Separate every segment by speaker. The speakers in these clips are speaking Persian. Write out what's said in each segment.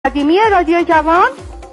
Speaker 1: قدیمی رادیو جوان.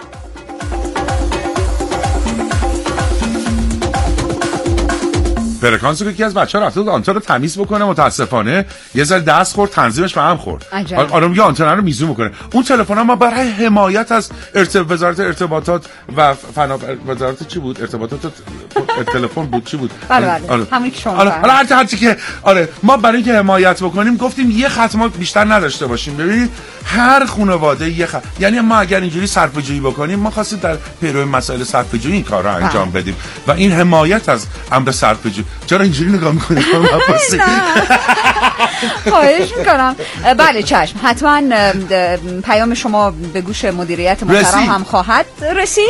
Speaker 2: فرکانس که یکی از بچه‌ها رفته بود آنتن رو تمیز بکنه، متاسفانه یه ذره دست خورد، تنظیمش به هم خورد. آره میگه آنتن رو میزون میکنه. اون تلفن ما برای حمایت از وزارت ارتباطات و وزارت چی بود؟ ارتباطات تلفن بود چی بود؟
Speaker 3: بله همین که شما
Speaker 2: حالا هرچی که ما برای اینکه حمایت بکنیم گفتیم یه خط ما بیشتر نداشته باشیم. ببینید هر خانواده یه خط، یعنی ما اگر اینجوری صرفه‌جویی بکنیم، ما خواستیم در پیرو مسائل صرفه‌جویی این کارا انجام بدیم و این حمایت از امر صرفه‌جویی. چرا اینجوری نگاه می‌کنید؟
Speaker 3: خواهش میکنم. بله چشم، حتما پیام شما به گوش مدیریت محترم هم خواهد رسید.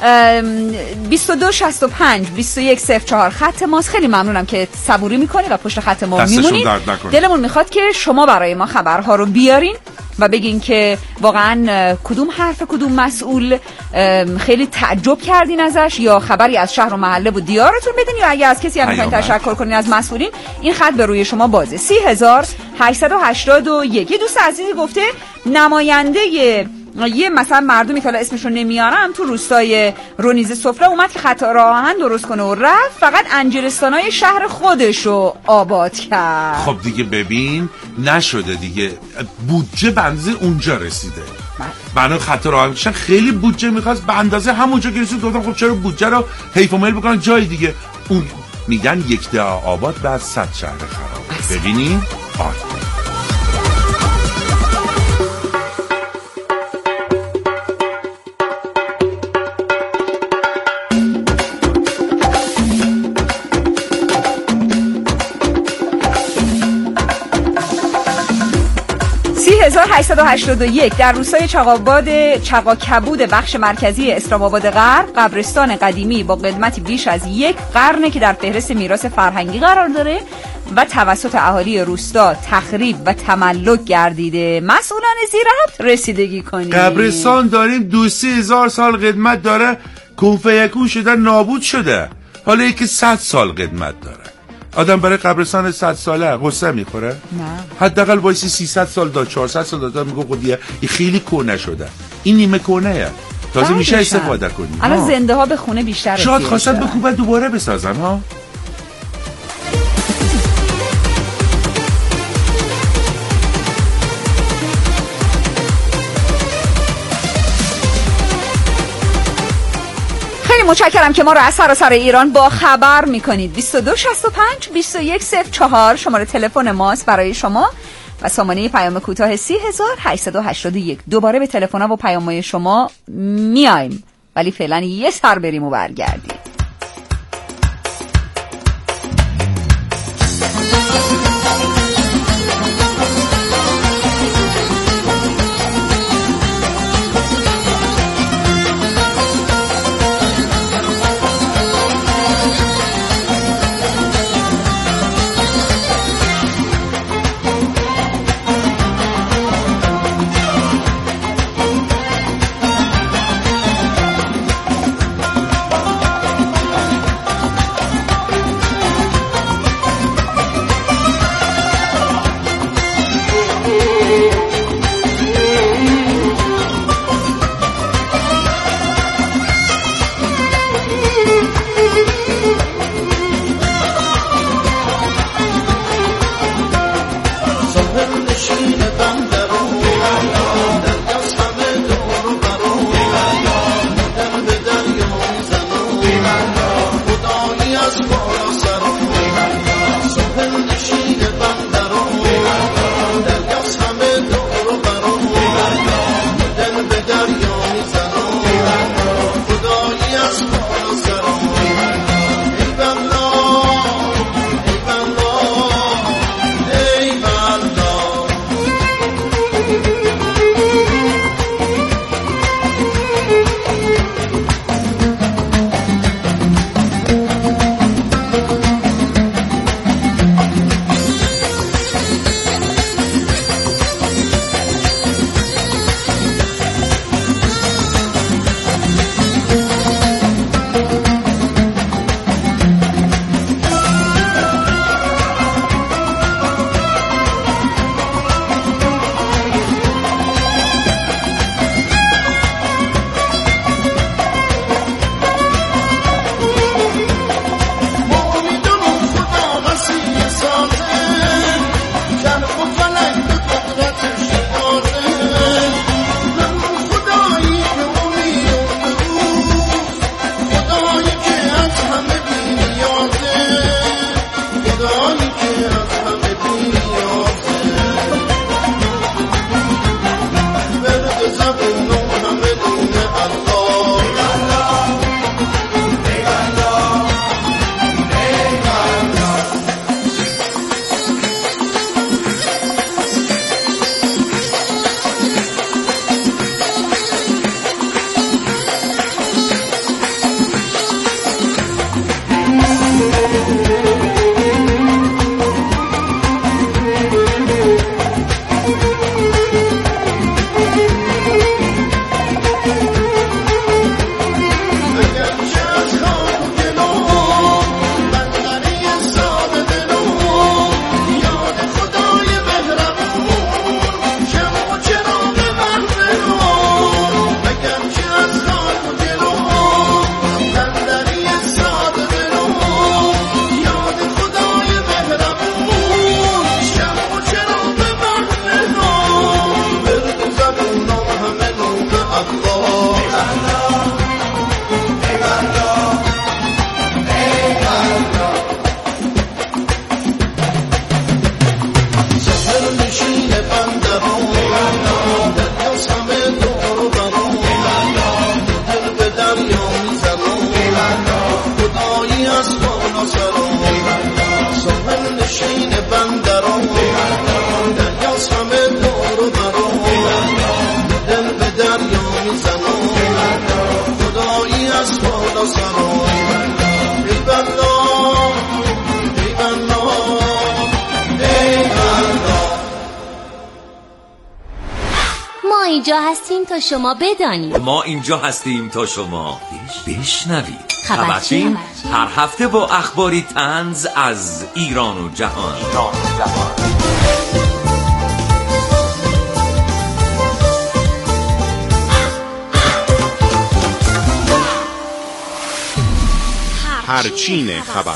Speaker 3: 2265 2104 خط ماست. خیلی ممنونم که صبوری میکنید و پشت خط ما میمونید. دلمون میخواد که شما برای ما خبرها رو بیارین و بگین که واقعا کدوم حرف کدوم مسئول خیلی تعجب کردین ازش، یا خبری از شهر و محله و دیارتون بدین، یا اگه از کسی هم میخواین تشکر کنین از مسئولین، این خط به روی شما بازه. 30881. یه دوست عزیزی گفته نماینده یه مثلا مردمی که حالا اسمش رو نمیارم تو روستای رونیزه سفره اومد که خط راه آهن درست کنه و رفت، فقط انجلستانای شهر خودش رو آباد کرد.
Speaker 2: خب دیگه ببین نشده دیگه، بودجه به اندازه اونجا رسیده. بنا خط راه آهن خیلی بودجه میخواست، به اندازه همونجا که رسید. گفتم خب چرا بودجه رو حیف و میل بکنن جای دیگه. اون میگن یک دعا آباد بعد 100 شهر خراب. ببینی
Speaker 3: 3881 در روستای چقاکبود بخش مرکزی اسلام آباد غرب، قبرستان قدیمی با قدمتی بیش از 1 قرن که در فهرست میراث فرهنگی قرار داره و توسط اهالی روستا تخریب و تملک گردیده. مسئولان زیرت رسیدگی کنید.
Speaker 2: قبرستان داریم 2-3 سال قدمت داره، کنفیکون شده، نابود شده. حالا یکی 100 سال قدمت داره. آدم برای قبرستان 100 ساله قصه میخوره؟
Speaker 3: نه.
Speaker 2: حداقل وایسی 300 سال دا 400 سال دا میگه خودیه این خیلی کهنه شده. این نیمه کهنه‌ایه. تازه میشه استفاده کنی.
Speaker 3: الان زنده ها به خونه بیشتر رسیدن.
Speaker 2: شاید خواستن بکوبن دوباره بسازن ها.
Speaker 3: متشکرم که ما رو از سراسر ایران با خبر میکنید. 2265 2104 شماره تلفن ماست برای شما و سامانه پیام کوتاه 3881. دوباره به تلفن‌ها و پیام‌های شما میایم، ولی فعلا یه سر بریم و برگردیم.
Speaker 1: دریای زمانی خدایی از بالا سرای ای بلا ای بلا ای بلا.
Speaker 4: ما اینجا هستیم تا شما بدانید.
Speaker 5: ما اینجا هستیم تا شما بشنوید.
Speaker 4: خبرچین
Speaker 5: هر هفته با اخباری طنز از ایران و جهان.
Speaker 2: هرچین خبر.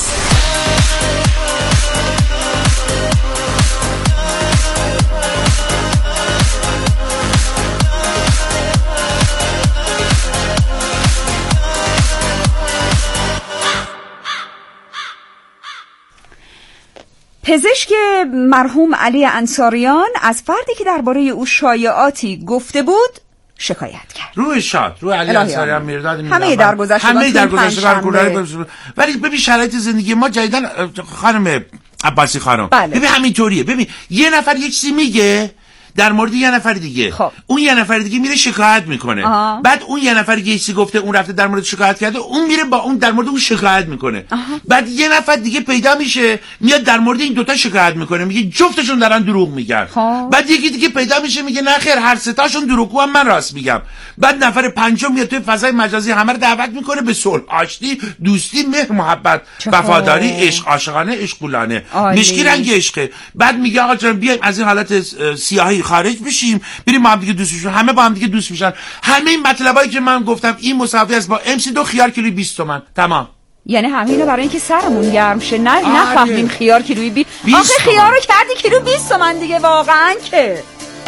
Speaker 3: پزشک مرحوم علی انصاریان از فردی که درباره او شایعاتی گفته بود شکایت کرد.
Speaker 2: روی شاد روی علی انصاریان میرداد
Speaker 3: همه درگذشتگان
Speaker 2: ولی ببین شرایط زندگی ما جدیدن خانم عباسی خانم ببین همینطوریه. ببین یه نفر یک چیزی میگه در مورد یه نفر دیگه خب. اون یه نفر دیگه میره شکایت میکنه بعد اون یه نفر دیگه چیزی گفته اون رفته در مورد شکایت کرده اون میره با اون در مورد اون شکایت میکنه بعد یه نفر دیگه پیدا میشه میاد در مورد این دوتا شکایت میکنه میگه جفتشون دارن دروغ میگن بعد یکی دیگه پیدا میشه میگه نه خیر هر سه تاشون دروغگو هم من راست میگم بعد نفر پنجم میاد توی فضای مجازی همه رو دعوت میکنه به صلح آشتی دوستی مهر محبت وفاداری عشق عاشقانه عشقولانه مشکی رنگ عشقه بعد میگه آقا جان بیایم از این حالت سیاهی خارج بشیم بریم با هم دیگه دوست بشیم همه با هم دیگه دوست میشن همه این مطلبایی که من گفتم این مساوی است با MC2 خیار کیلویی 20 تومن تمام
Speaker 3: یعنی همینا برای اینکه سرمون گرم شه نفهمیم خیار کیلویی 20 آخه خیار رو کردی کیلو 20 تومن دیگه واقعا که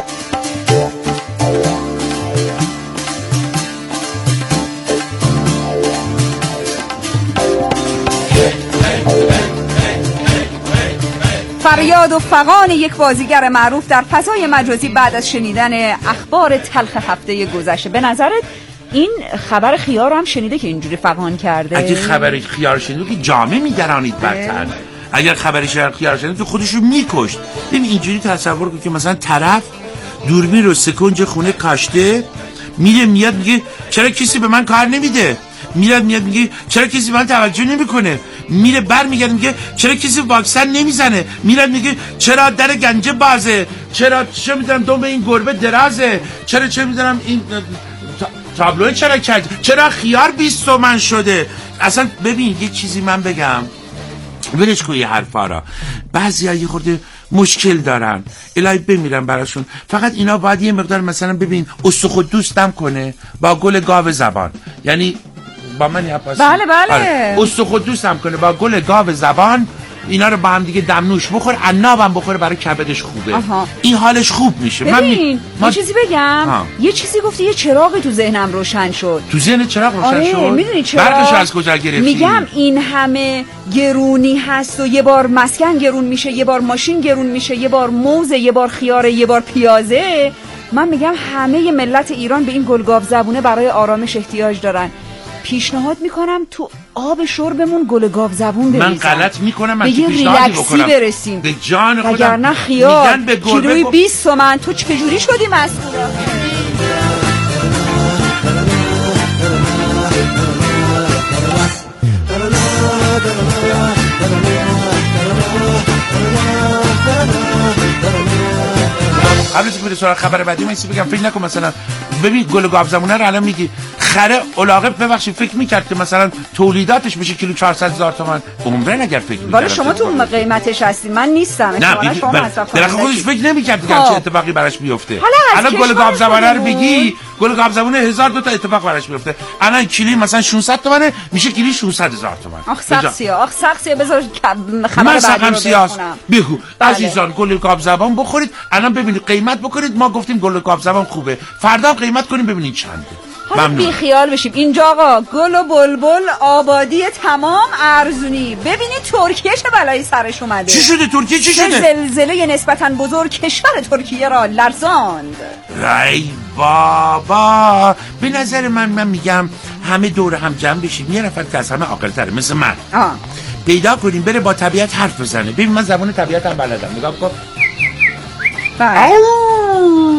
Speaker 3: فریاد و فغان یک بازیگر معروف در فضای مجازی بعد از شنیدن اخبار تلخ هفته گذشته. به نظرت این خبر خیار رو هم شنیده که اینجوری فغان کرده؟
Speaker 2: اگه خبر خیار شنیده که جامعه می‌درانید برتر اگر خبر خیار شنیده تو خودش رو می‌کشت. ببین اینجوری تصور کن که مثلا طرف دوربین رو سکنج خونه کاشته میره میاد میگه چرا کسی به من کار نمیده میاد میگه چرا کسی به من توجه نمیکنه میره برمیگرده میگه چرا کسی واکسن نمیزنه میاد میگه چرا در گنجه بازه چرا چه میدونم دم این گربه درازه چرا چه میدونم این تابلو چرا کرد چرا خیار 20 تومن شده. اصلا ببین یه چیزی من بگم ولش کن یه حرفا را بعضیا یه خورده مشکل دارن الهی بمیرن براشون فقط اینا باید یه مقدار مثلا ببین استخوان دوستم کنه با گل گاو زبان یعنی با من یپاسی
Speaker 3: بله
Speaker 2: استخوان دوستم کنه با گل گاو زبان اینا رو با هم دیگه دمنوش بخور عنابم بخوره برای کبدش خوبه این حالش خوب میشه.
Speaker 3: ببین یه چیزی بگم یه چیزی گفتی یه چراغی تو ذهنم روشن شد.
Speaker 2: تو ذهن چراغ روشن شد؟
Speaker 3: میدونی چرا؟
Speaker 2: برقش از کجا گرفتی؟
Speaker 3: میگم این همه گرونی هست و یه بار مسکن گرون میشه یه بار ماشین گرون میشه یه بار موزه یه بار خیاره یه بار پیازه من میگم همه ملت ایران به این گلگاو زبونه برای آرامش احتیاج دارن. پیشنهاد میکنم تو آب شربمون گل گاو زبون بریزن.
Speaker 2: من غلط میکنم من
Speaker 3: به
Speaker 2: پیشنهادی بکنم
Speaker 3: برسیم
Speaker 2: به جان خودم
Speaker 3: وگرنه خیار کیلویی 20 تومن تو چجوری شدی مسئول؟
Speaker 2: قبل از اینکه سراغ خبر بعدی من بگم فکر نکن مثلا ببین گل گاو زمونه رو الان میگی خره علاقه ببخشید فکر میکرد که مثلا تولیداتش بشه کیلو 400,000 تومان عمرن اگر فکر میکرد
Speaker 3: ولی شما تو قیمتش هستین من نیستم
Speaker 2: نه
Speaker 3: شما مصرف کنید
Speaker 2: خودش فکر نمیکرد که چه اتفاقی براش بیفته الان گل گاو زمونه رو بگی گل گاو زمونه 1000 تا اتفاق براش میفته الان کیلو مثلا 600 تومانه میشه کیلو 600,000 تومان.
Speaker 3: آخ سقسیه بذار خبر بعدی رو
Speaker 2: بگو عزیزان گل گاو زبان بخورید الان ببینید قیمت بکنید ما گفتیم گل گاو زبان خوبه فردا قیمت کنیم ببینید چنده.
Speaker 3: حالا بی خیال بشیم اینجا آقا گل و بلبل آبادی تمام ارزونی. ببینید ترکیه چه بلایی سرش اومده.
Speaker 2: چی شده ترکیه چی شده؟
Speaker 3: زلزله نسبتاً بزرگ کشور ترکیه را لرزاند.
Speaker 2: ای بابا به نظر من میگم همه دور هم جمع بشیم یه نفر که از همه عاقل‌تره مثل من پیدا کنیم بره با طبیعت حرف بزنه. ببین من زبان طبیعت هم بلدم نگاه کن.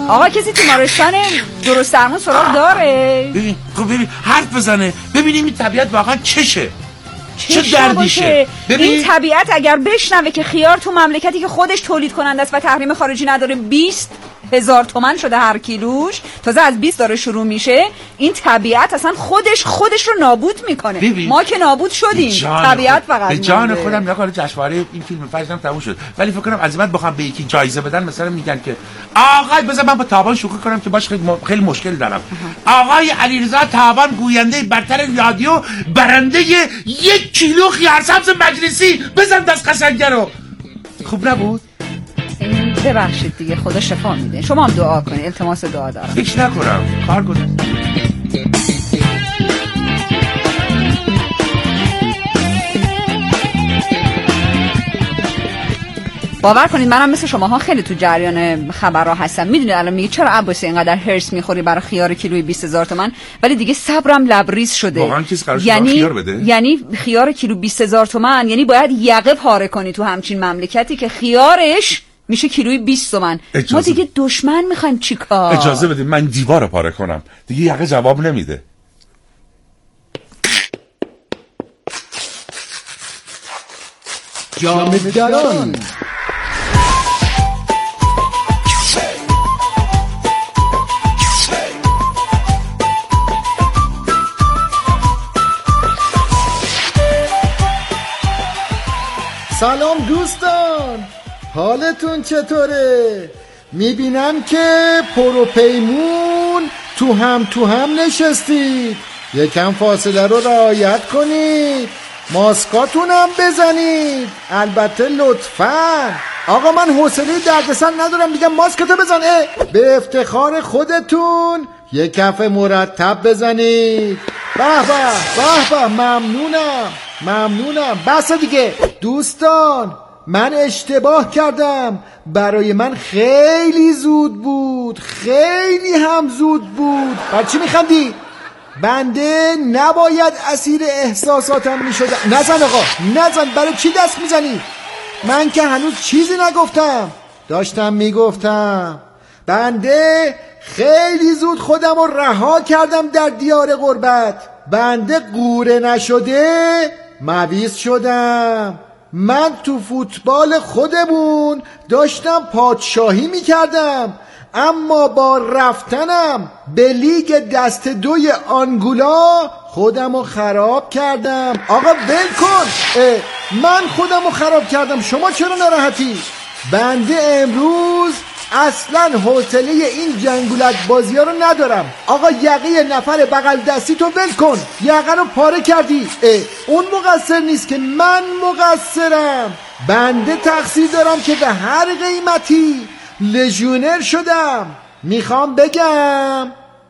Speaker 3: آقا کسی تیمارستان درست درمون سراغ داره؟
Speaker 2: ببین حرف بزنه ببینیم این طبیعت واقعا چشه، چه دردیشه.
Speaker 3: این طبیعت اگر بشنوه که خیار تو مملکتی که خودش تولید کننده است و تحریم خارجی نداره 20,000 تومان شده هر کیلوش، تازه از 20 داره شروع میشه، این طبیعت اصلا خودش رو نابود میکنه. ما که نابود شدیم، طبیعت فقط
Speaker 2: به جان خودم نگاه جشنواره این فیلم فجرم تموم شد، ولی فکر کنم عزیمت بخوام به یکی جایزه بدن مثلا میگن که آقای بذار من با تابان شوخی کنم که باش خیلی مشکل دارم، آقای علیرضا تابان گوینده برتر رادیو برنده 1 کیلو خیارسبز مجلسی، بزن دست قشنگه رو. خوب نبود؟
Speaker 3: ببخشید دیگه، خدا شفا میده. شما هم دعا کنید، التماس دعا دارم.
Speaker 2: فکر نکنم کار کنید.
Speaker 3: باور کنید منم مثل شماها خیلی تو جریان خبرها هستم. میدونید الان میگه چرا عباسی اینقدر هرس میخوری برای خیار کیلویی 20,000 تومان، ولی دیگه صبرم لبریز شده.
Speaker 2: واقعا کسی قرار شده خیار بده؟
Speaker 3: یعنی خیار کیلو 20,000 تومان، یعنی باید یقه پاره کنی تو همچین مملکتی که خیارش میشه کیلویی 20 تومان. ما دیگه دشمن میخوایم چیکار؟
Speaker 2: اجازه بدید من دیوار رو پاره کنم، دیگه یقه جواب نمیده.
Speaker 6: جامدران سلام دوستان، حالتون چطوره؟ میبینم که پروپیمون تو هم نشستید. یکم فاصله رو رعایت کنید، ماسکاتون هم بزنید البته لطفاً. آقا من حوصله دردسر ندارم دیگه، ماسکتو بزن. به افتخار خودتون یک کف مرتب بزنید. به به به به، ممنونم. بس دیگه دوستان، من اشتباه کردم، برای من خیلی زود بود، خیلی هم زود بود. برای چی میخندی؟ بنده نباید اسیر احساساتم میشدم. نزن آقا نزن، برای چی دست میزنی؟ من که هنوز چیزی نگفتم، داشتم میگفتم. بنده خیلی زود خودم رو رها کردم در دیار غربت. بنده قوره نشده مویز شدم. من تو فوتبال خودمون داشتم پادشاهی میکردم، اما با رفتنم به لیگ دست 2 آنگولا خودمو خراب کردم. آقا ول کن، من خودمو خراب کردم، شما چرا ناراحتی؟ بنده امروز اصلا حوصله این جنگولک بازی ها رو ندارم. آقا یقه نفر بغل دستی تو ول کن، یقه رو پاره کردی. اون مقصر نیست که من مقصرم. بنده تقصیر دارم که به هر قیمتی لژیونر شدم. میخوام بگم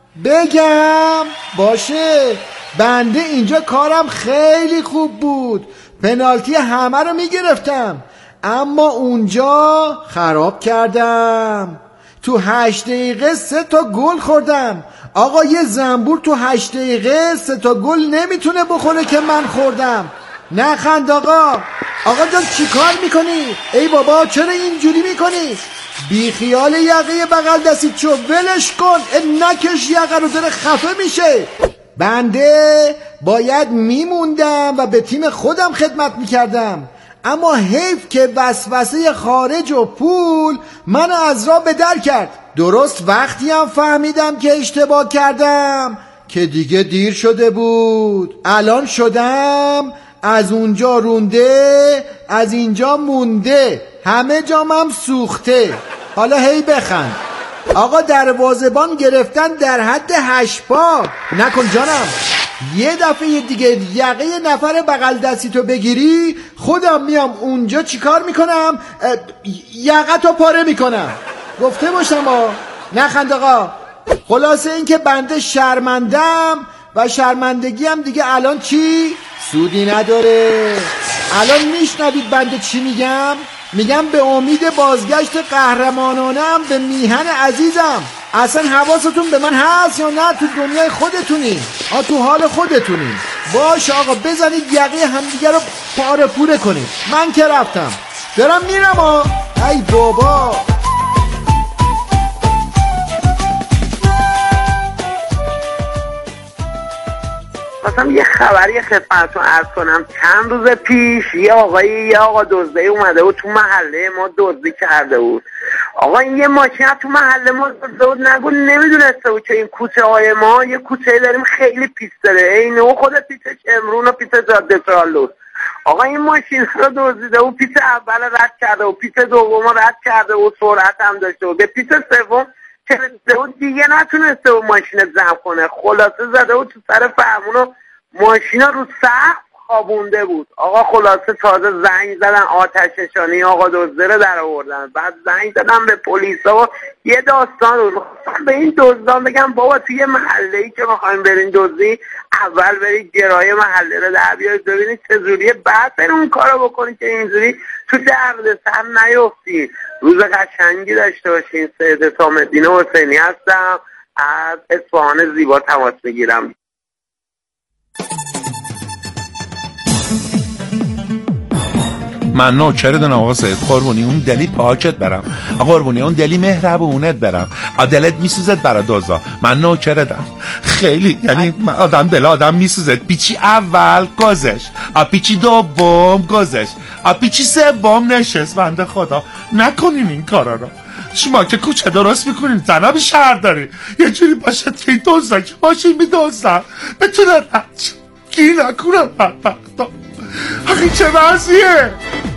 Speaker 6: باشه، بنده اینجا کارم خیلی خوب بود، پنالتی همه رو میگرفتم، اما اونجا خراب کردم. تو 8 دقیقه 3 تا گل خوردم. آقا یه زنبور تو 8 دقیقه 3 تا گل نمیتونه بخوره که من خوردم. نخند آقا جان چی کار میکنی؟ ای بابا چرا اینجوری میکنی؟ بی خیال یقه بغل دستید شو، ولش کن، نکش یقه رو، داره خفه میشه. بنده باید میموندم و به تیم خودم خدمت میکردم، اما حیف که وسوسه خارج و پول من از راه به در کرد. درست وقتی هم فهمیدم که اشتباه کردم که دیگه دیر شده بود. الان شدم از اونجا رونده، از اینجا مونده، همه جام هم سوخته. حالا هی بخند. آقا دروازه‌بان گرفتن در حد 8 پا. نکن جانم، یه دفعه دیگه یقه نفر بغل دستی تو بگیری خودم میام اونجا چیکار میکنم؟ یقه تو پاره میکنم. گفته باشم نخند آقا. خلاصه این که بنده شرمندم و شرمندگی هم دیگه الان چی؟ سودی نداره. الان میشنوید بنده چی میگم به امید بازگشت قهرمانانم به میهن عزیزم. اصلا حواستون به من هست یا نه؟ تو دنیای خودتونی، تو حال خودتونی. باشه آقا بزنید یقه همدیگه رو پاره پوره کنید. من که رفتم، دارم میرم. ای بابا
Speaker 7: خواستم یه خبری خدمتتون عرض کنم. چند روز پیش یه آقا دزده اومده بود تو محله ما دزدی کرده بود. آقا این یه ماشین تو محله ما دزده بود، نگو نمیدونسته بود که این کوچه های ما یه کوچه داریم خیلی پیست داره، اینه و خود پیست شمرون و پیست جاده چالوس. آقا این ماشین رو دزدیده و پیست اول رد کرده و پیست دوم رد کرده و سرعت هم داشته و به پیست سوم که دیگه نتونسته و ماشین زم کنه، خلاصه زده و تو سر فرمون و ماشین رو سقف خوابونده بود. آقا خلاصه تازه زنگ زدن آتش نشانی آقا دزده رو در آوردن، بعد زنگ زدن به پلیس و یه داستان رو به این دزدان بگم بابا توی محله‌ای که می‌خوایم برین دزدی اول برید گرای محله رو در بیارید ببینید چجوریه، بعد برید اون کارو بکنید که اینجوری تو دردسر نیفتید. روز قشنگی داشته باشین. سید حسام‌الدین حسینی هستم، از اصفهان زیبا تماس میگیرم.
Speaker 2: من نوکرتم آقا سید، قربونی اون دلی پاکت برم، قربونی اون دلی مهربونت برم، دلت میسوزد برا دوزا، من نوکرتم خیلی، یعنی آدم دل آدم میسوزد. پیچی اول گذشت، پیچی دوم گذشت، پیچی سوم نشست. بنده خدا نکنین این کارا رو. شما که کوچه درست میکنین، زنابی شهر داری، یه جوری باشد که این دوزا که ماشین میدوزن بتونه رد گیر نکنم. بدبختا آخه چه وضعیه؟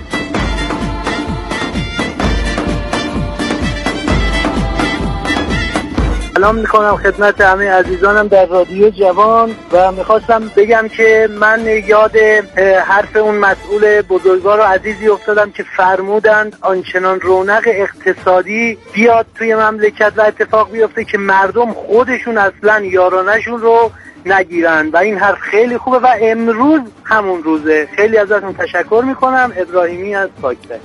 Speaker 7: سلام میکنم خدمت همه عزیزانم در رادیو جوان و میخواستم بگم که من یاد حرف اون مسئول بزرگوار و عزیزی افتادم که فرمودند آنچنان رونق اقتصادی بیاد توی مملکت و اتفاق بیفته که مردم خودشون اصلا یارانشون رو نگیرن و این حرف خیلی خوبه و امروز همون روزه. خیلی ازتون تشکر میکنم. ابراهیمی از پاکستان.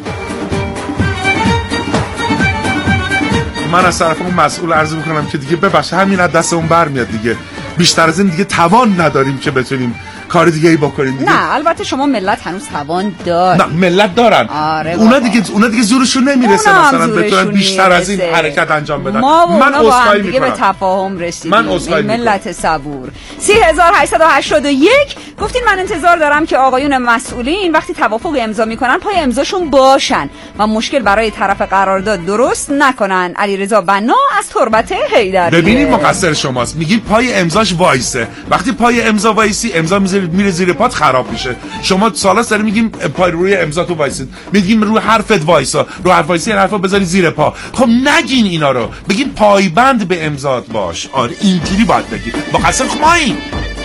Speaker 2: من از طرف اون مسئول عرض میکنم که دیگه ببخشید همین از دست اون برمیاد دیگه، بیشتر از این دیگه توان نداریم که بتونیم کار دیگه ای بکنیم دیگه.
Speaker 3: نه البته شما ملت هنوز توان دارن.
Speaker 2: نه ملت دارن. اونا دیگه زورشون نمیرسه مثلا بتونن بیشتر از این حرکت انجام بدن.
Speaker 3: من عذرخواهی میکنم. دیگه به تفاهم رسیدیم.
Speaker 2: من عذرخواهی
Speaker 3: ملت صبور. 3881 گفتین من انتظار دارم که آقایون مسئولین وقتی توافق امضا میکنن پای امضاشون باشن و مشکل برای طرف قرارداد درست نکنن. علیرضا بنا از تربت حیدر.
Speaker 2: ببینید مقصر شماست. میگین پای امضاش وایسه. وقتی پای امضا وایسی امضا میره زیر پات خراب میشه. شما سالا سری میگیم پای روی امضا تو وایسید، میگیم روی حرفت وایسا، رو حرف وایسی حرفا بذاری زیر پا. خب نگین اینا رو، بگین پایبند به امضات باش. آره اینجوری باید بگید. مقصر خمایی.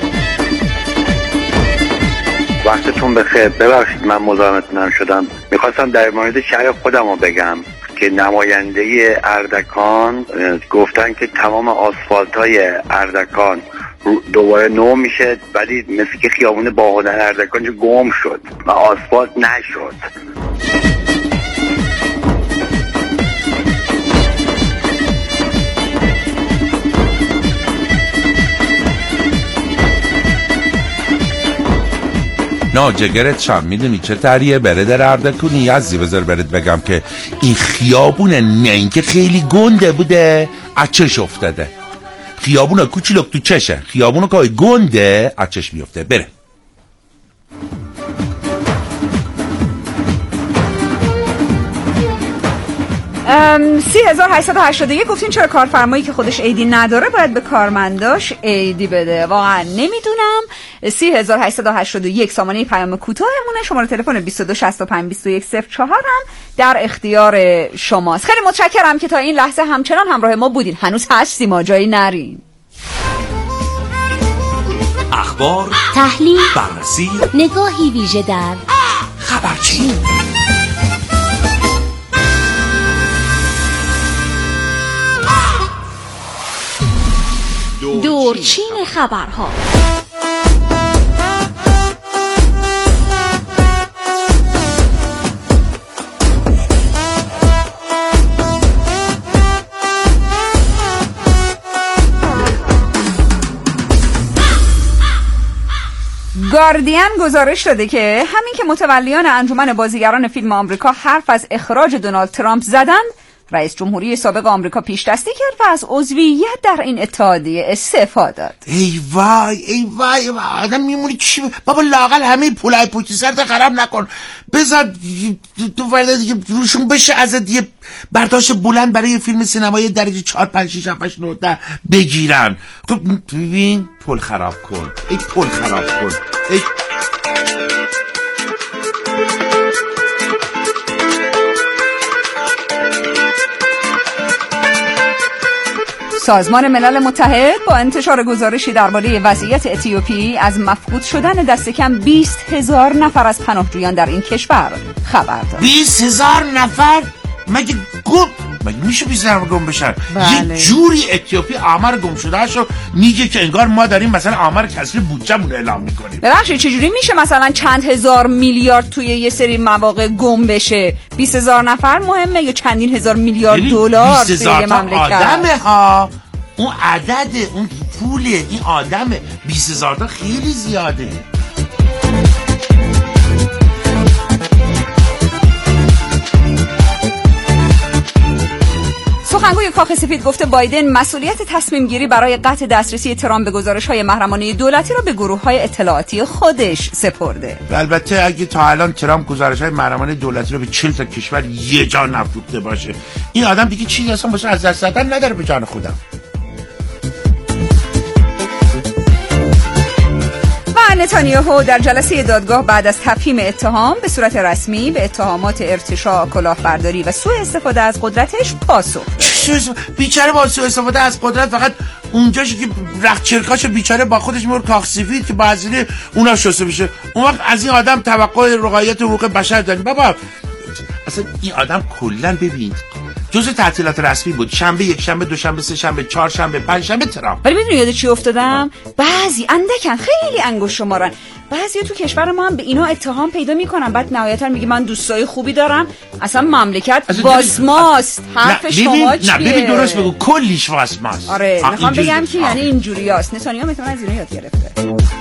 Speaker 8: وقتتون بخیر. ببخشید من مزاحمتون شدم. میخواستم در مورد شهر خودم رو بگم که نماینده اردکان گفتن که تمام آسفالت‌های اردکان دوباره نو میشه، ولی مثل که خیابون باهنر اردکان جو گم شد و آسفالت نشد.
Speaker 2: نه جگرت شم میدونی چه تریه برده اردکونی یزی بذار برد بگم که این خیابون نه این که خیلی گنده بوده اچش افتاده. خیابون کوچیلک تو چشه، خیابون که گنده اچش میفته. بره
Speaker 3: 3881 گفتین چرا کارفرمایی که خودش عیدی نداره باید به کارمنداش عیدی بده؟ واقعا نمیدونم. 3881 سامانه پیام کوتاهمونه. شماره تلفن 22652104 هم در اختیار شماست. خیلی متشکرم که تا این لحظه همچنان همراه ما بودین. هنوز هستیم، ما جایی نرین.
Speaker 5: اخبار،
Speaker 4: تحلیل،
Speaker 5: بررسی،
Speaker 4: نگاهی ویژه در
Speaker 5: خبرچین.
Speaker 4: دورچین خبرها.
Speaker 3: گاردین گزارش داده که همین که متولیان انجمن بازیگران فیلم آمریکا حرف از اخراج دونالد ترامپ زدن، رئیس جمهوری سابق آمریکا پیش دستی کرد و از عضویت در این اتحادیه استعفا داد.
Speaker 2: ای وای آدم میمونی چی بابا، لااقل همه پولای پشت سرت خراب نکن، بذار تو ورده دیگه روشون بشه، ازت یه برداشت بلند برای فیلم سینمایی درجه 4 5 6 7 8 9 10 بگیرن. خب ببین پول خراب کن، ای پول خراب کن، ای
Speaker 3: سازمان ملل متحد با انتشار گزارشی درباره وضعیت اتیوپی از مفقود شدن دست کم 20,000 نفر از پناهجویان در این کشور خبر داد.
Speaker 2: 20,000 نفر؟ مگه میشه 20,000 گم بشن؟
Speaker 3: بله.
Speaker 2: یه جوری اتیوپی آمار گم شده شو میگه که انگار ما داریم مثلا آمار کسری بودجه‌مون اعلام میکنیم.
Speaker 3: ببخشید چجوری میشه مثلا چند هزار میلیارد توی یه سری مواقع گم بشه؟ 20,000 نفر مهمه یا چندین هزار میلیارد دلار توی یه مملکت؟
Speaker 2: آدمه ها، اون عدده، اون پوله، این آدمه. 20,000 تا خیلی زیاده.
Speaker 3: سخنگوی کاخ سفید گفته بایدن مسئولیت تصمیم گیری برای قطع دسترسی ترامپ به گزارش‌های محرمانه دولتی را به گروه‌های اطلاعاتی خودش سپرده.
Speaker 2: البته اگه تا الان ترامپ گزارش‌های محرمانه دولتی رو به 40 تا کشور یه جا نفروخته باشه، این آدم دیگه چیزی اصلا واسه از دست دادن نداره به جان خودم.
Speaker 3: نتانیاهو در جلسه دادگاه بعد از تفهیم اتهام به صورت رسمی به اتهامات ارتشاء، کلاهبرداری و سوء استفاده از قدرتش پاسخ داد.
Speaker 2: بیچاره با سوء استفاده از قدرت فقط اونجاش که رخت چرکاش بیچاره با خودش میره کاخ سفید که بعضی اونا شسته بشه، اون وقت از این آدم توقع رعایت حقوق بشر داریم. بابا اصلا این آدم کلا ببین جزء تعطیلات رسمی بود، شنبه، یک شنبه، دوشنبه، سه شنبه، چهار شنبه، پنج شنبه ترامپ.
Speaker 3: ولی میدونی یاد چی افتادم؟ بعضی اندکن خیلی انگشت شمارن، بعضی تو کشور ما هم به اینا اتهام پیدا میکنن، بعد نهایتا میگه من دوستای خوبی دارم، اصلا مملکت واسماست. حرف شما چیه؟
Speaker 2: نه ببین درست بگو، کلیش واسماست.
Speaker 3: آره میخوام بگم که یعنی اینجوریاست. نتانیاهو میتونه از اینا یاد گرفته.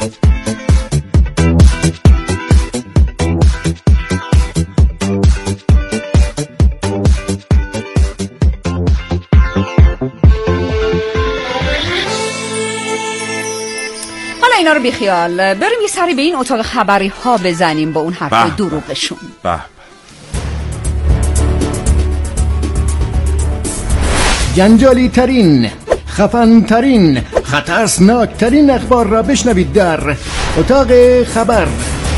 Speaker 3: اینا رو بیخیال، بریم یه سری به این اتاق خبری ها بزنیم با اون حرف دروغشون.
Speaker 6: جنجالی ترین، خفن ترین، خطرناک ترین اخبار را بشنوید در اتاق خبر.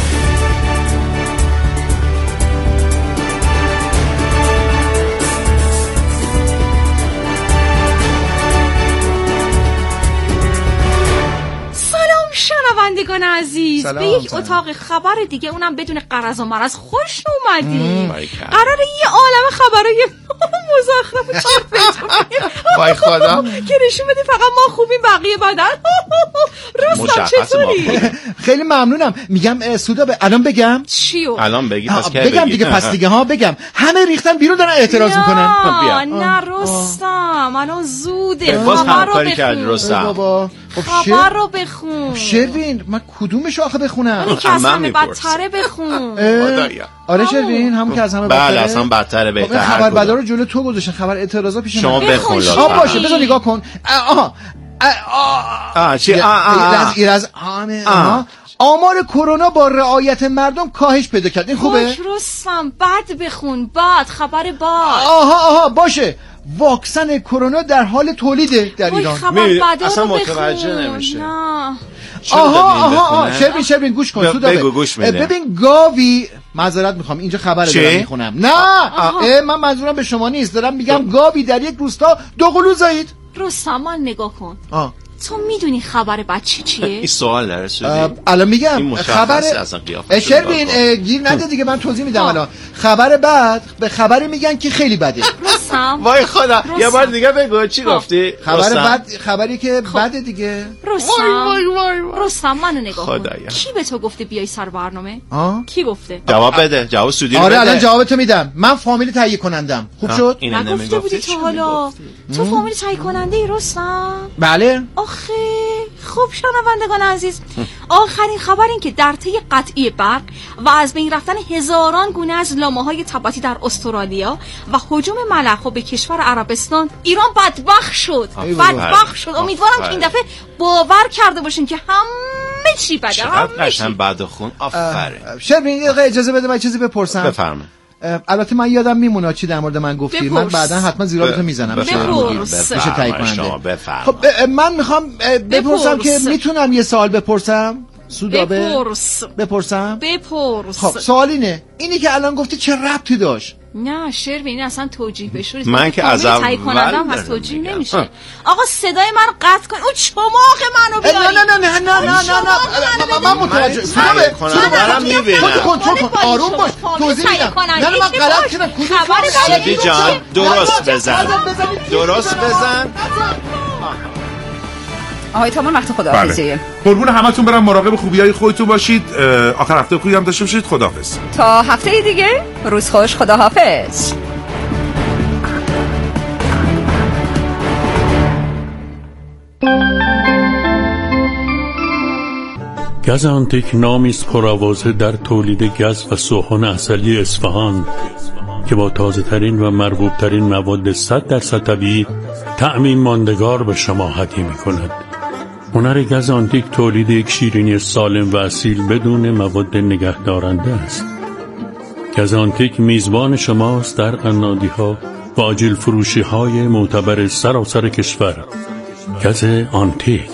Speaker 9: شنوندگان عزیز، به یک اتاق خبر دیگه، اونم بدون قرض و مرض خوش اومدیم. قراره یه عالم خبرای مزخرف و چرت
Speaker 10: وای خدا
Speaker 9: که نشون بدیم فقط ما خوبیم بقیه بدن. رستم چطوری؟
Speaker 6: خیلی ممنونم. میگم سودا الان بگم
Speaker 9: چیو؟
Speaker 10: الان بگی پس که
Speaker 6: بگم دیگه، پس دیگه ها بگم. همه ریختن بیرون دارن اعتراض میکنن.
Speaker 9: نه رستم الان زوده.
Speaker 10: باز همکاری کرد رستم.
Speaker 9: خبر رو بخون.
Speaker 6: شروین من کدومشو آخه بخونم؟
Speaker 9: اونی که از همه بدتره بخون.
Speaker 6: آره شروین همون که از همه بدتره.
Speaker 10: بله اصلا بدتره بهتره.
Speaker 6: خبر بدا رو جلو تو گذاشتن، خبر اعتراضا پیش من.
Speaker 10: شما بخون لطفا.
Speaker 6: باشه بذار نگاه کن.
Speaker 10: چی؟
Speaker 6: آمار کرونا با رعایت مردم کاهش پیدا کرد. این خوبه؟
Speaker 9: رستم بد بخون، بد خبر بد.
Speaker 6: آها باشه. واکسن کرونا در حال تولیده در ایران.
Speaker 10: اصلا متوجه نمیشه.
Speaker 6: آها شروین گوش کن.
Speaker 10: بگو گوش میدم.
Speaker 6: ببین گاوی، معذرت میخوام اینجا خبر دارم میخونم. نه من منظورم به شما نیست، دارم میگم گاوی در یک روستا دو قلو زایید.
Speaker 9: رستم من نگاه کن. تو میدونی خبر بچه چیه؟
Speaker 10: این سوال نرسیدی.
Speaker 6: الان میگم خبر شروین گیر نده دیگه، من توضیح میدم الان. خبر بعد به خبری میگن که خیلی بده.
Speaker 9: رستم
Speaker 10: وای خدا یه بار دیگه بگو چی گفتی؟
Speaker 6: خبر بعد خبری که بده دیگه.
Speaker 9: رستم منو نگاه کن. کی به تو گفته بیای سر برنامه؟ کی گفته؟
Speaker 10: جواب بده، جواب سودی رو
Speaker 6: بده.
Speaker 10: آره
Speaker 6: الان جوابتو میدم. من فامیل تهیه کنندم. خوب شد؟
Speaker 9: نگفته بودی تو حالا؟ تو فامیل تهیه کننده ای رستم؟
Speaker 6: بله.
Speaker 9: آخه خب شنوندگان عزیز، آخرین خبر این که در طی قطعی برق و از بین رفتن هزاران گونه از لامه‌های تبتی در استرالیا و هجوم ملخ‌ها به کشور عربستان، ایران بدبخت شد. امیدوارم که این دفعه باور کرده باشین که همه چی بده.
Speaker 10: چقدر قشنگ بد خون. آفرین.
Speaker 11: شبین اجازه بده من چیزی بپرسم.
Speaker 10: بفرمایید.
Speaker 11: البته من یادم میمونه چی در مورد من گفتی. من بعدا حتما زیرابتو میزنم.
Speaker 9: بپرس.
Speaker 11: بشه تایید کننده.
Speaker 10: بفرمایید.
Speaker 11: خب من میخوام بپرسم که میتونم یه سوال بپرسم؟ سودابه بپرسم. خب سوال اینی که الان گفتی چه ربطی داشت؟
Speaker 9: نه شروین اصلا توجیه بشه.
Speaker 10: من که از اول
Speaker 9: کنندم از توجیه نمیشه. آقا صدای من قطع کن. اون چماق منو بیاری.
Speaker 11: نه من متوجه
Speaker 10: دارم میبینم.
Speaker 11: کنترل کن. آروم باش. توضیح میدم. نه من غلط کردم.
Speaker 10: سیدی جان درست بزن.
Speaker 3: آقای تامون وقت خداحافظیه.
Speaker 2: قربون همتون برم، مراقب خوبیای خودتون باشید. آخر هفته خوبی هم داشته باشید. خداحافظ.
Speaker 3: تا هفته دیگه، روز خوش. خداحافظ.
Speaker 12: گز آنتیک نامی است پرآوازه در تولید گز و سوهان عسلی اصفهان که با تازه ترین و مرغوب ترین مواد 100% طبیعی طعمی ماندگار به شما هدیه می کند. هنر گز آنتیک تولید یک شیرینی سالم و اصیل بدون مواد نگهدارنده است. گز آنتیک میزبان شماست در قنادی‌ها و آجیل فروشی‌های معتبر سراسر کشور. گز آنتیک.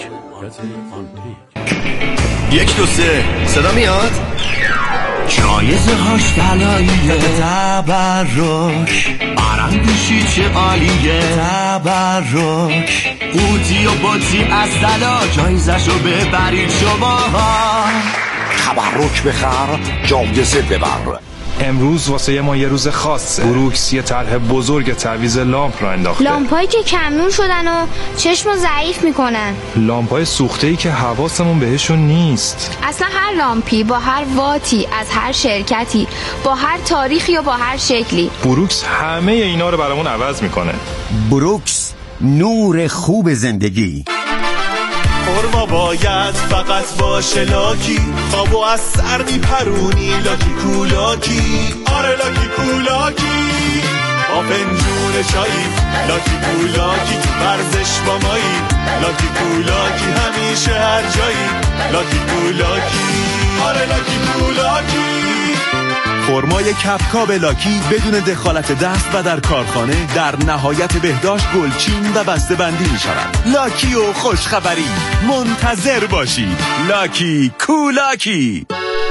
Speaker 13: 1 2 3 صدا میاد؟ جایزه هاش طلاییه، تبرک برندشی چه عالیه، تبرک قوطی و بطی از طلا، جایزشو ببرید شما.
Speaker 14: تبرک بخر، جایزه ببر.
Speaker 15: امروز واسه ما یه روز خاصه. بروکس یه طرح بزرگ تعویض لامپ را انداخته.
Speaker 16: لامپایی که کمنون شدن و چشمو ضعیف میکنن.
Speaker 15: لامپای سوخته‌ای که حواسمون بهشون نیست.
Speaker 16: اصلا هر لامپی با هر واتی از هر شرکتی با هر تاریخی و با هر شکلی،
Speaker 15: بروکس همه اینا رو برامون عوض میکنه.
Speaker 14: بروکس، نور خوب زندگی.
Speaker 17: خورما باید فقط باشه لاکی، خوابو از سر میپرونی لاکی کولاکی. آره لاکی کولاکی، با فنجون چایی لاکی کولاکی، ورزش با مایی لاکی کولاکی، همیشه هر جایی لاکی کولاکی. آره لاکی کولاکی. خرمای کپکاب لاکی بدون دخالت دست و در کارخانه در نهایت بهداشت گلچین و بسته بندی می شود. لاکی و خوشخبری منتظر باشید. لاکی کولاکی.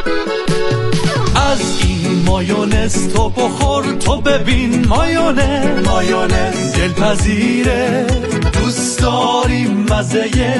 Speaker 18: از این مایونز تو بخور، تو ببین مایونز دلپذیره، دوست داریم مزه